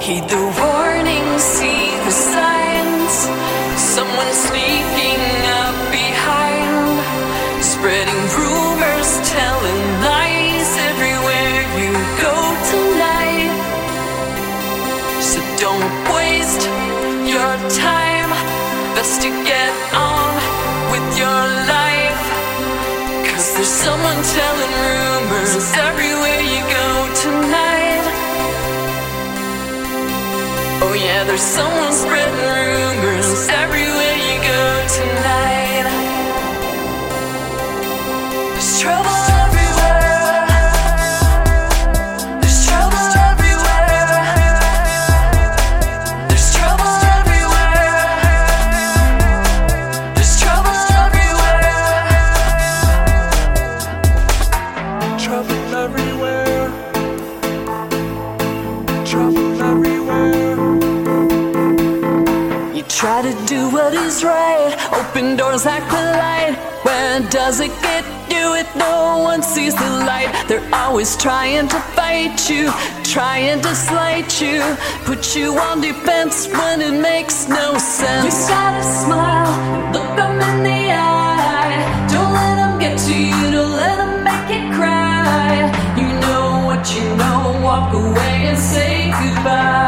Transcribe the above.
Heed the warnings, see the signs. Someone sneaking up behind, spreading rumors, telling lies everywhere you go tonight. So don't waste your time, best to get on with your life. 'Cause there's someone telling rumors everywhere you go tonight. Oh yeah, there's someone spreading rumors everywhere you go tonight. There's trouble everywhere. There's trouble everywhere. There's trouble everywhere. There's trouble everywhere. Trouble everywhere. Trouble everywhere. You try to do what is right, open doors, act polite. Where does it get you if no one sees the light? They're always trying to fight you, trying to slight you, put you on defense when it makes no sense. You gotta smile, look them in the eye. Don't let them get to you, don't let them make you cry. You know what you know, walk away and say goodbye.